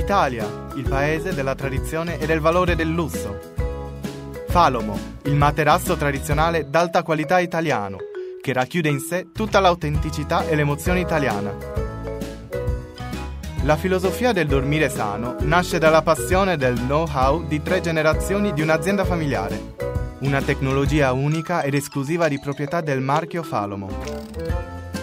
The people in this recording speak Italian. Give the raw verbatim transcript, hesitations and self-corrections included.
Italia, il paese della tradizione e del valore del lusso. Falomo, il materasso tradizionale d'alta qualità italiano, che racchiude in sé tutta l'autenticità e l'emozione italiana. La filosofia del dormire sano nasce dalla passione del know-how di tre generazioni di un'azienda familiare, una tecnologia unica ed esclusiva di proprietà del marchio Falomo.